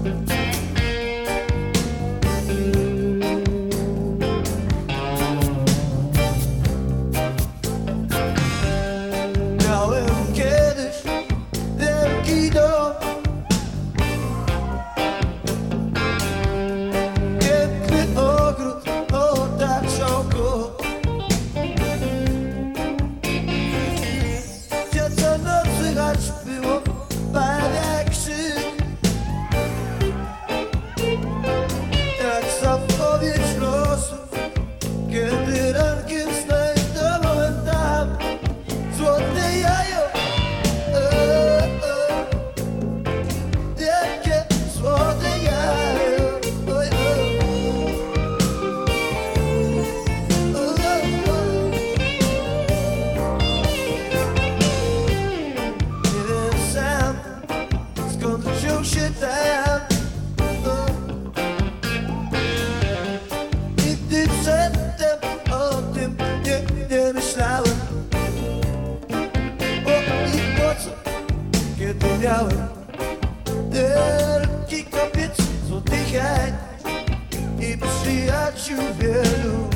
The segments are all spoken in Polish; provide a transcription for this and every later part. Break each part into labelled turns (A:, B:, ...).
A: miałem wielki kopiec złotych jaj i przyjaciół wielu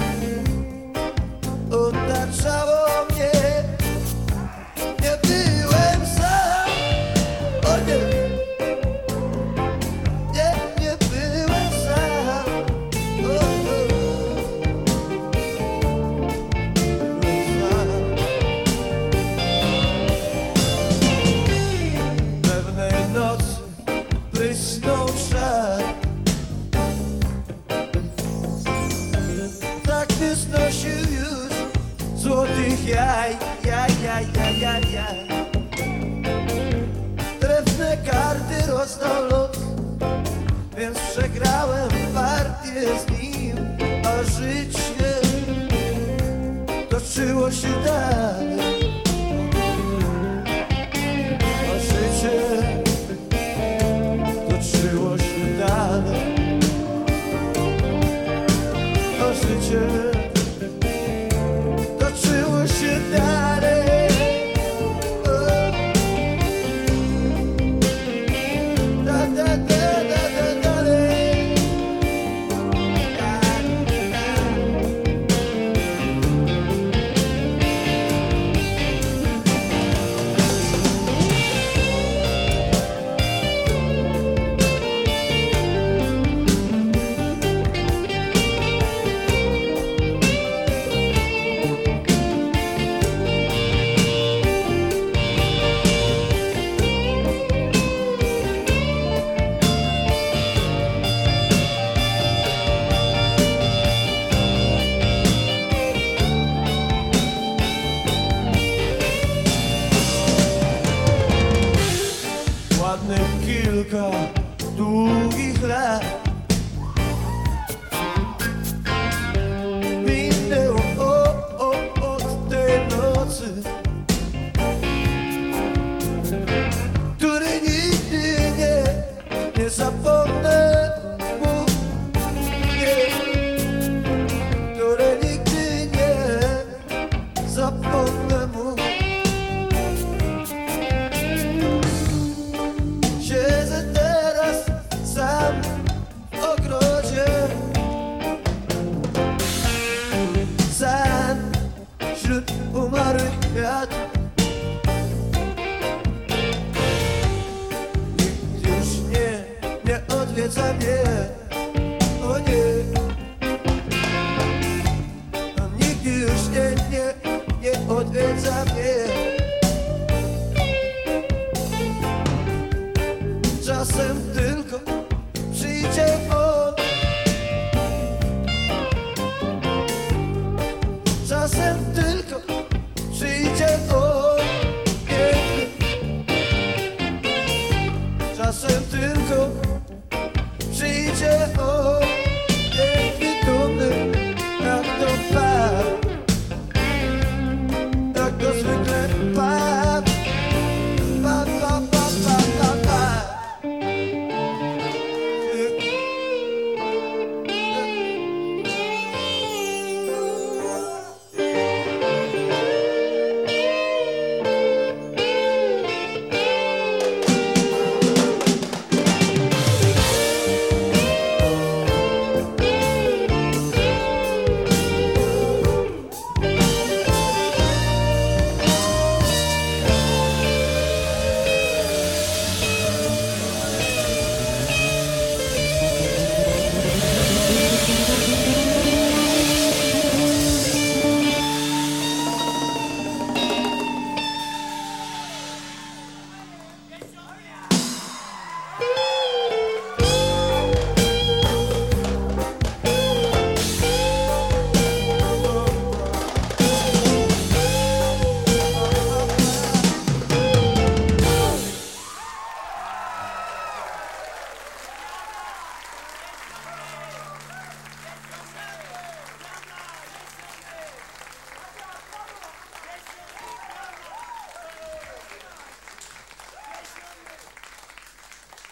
A: otaczało mnie. Nie byłem sam, o nie, nie byłem sam, o, pewnej nocy prysnął szar, tak nie znosił już złotych jaj. Trefne karty rozdał los, więc przegrałem partię z nim, a życie toczyło się dalej. A życie toczyło się dalej. A życie toczyło się dalej. Ładnych kilka długich lat minęło od tej nocy, której nigdy nie zapomnę mu, której nigdy nie zapomnę mu. Siedzę teraz sam w ogrodzie, sam wśród umarłych kwiat. Nikt już nie odwiedza mnie, o nie. Nikt już nie odwiedza mnie. Czasem tylko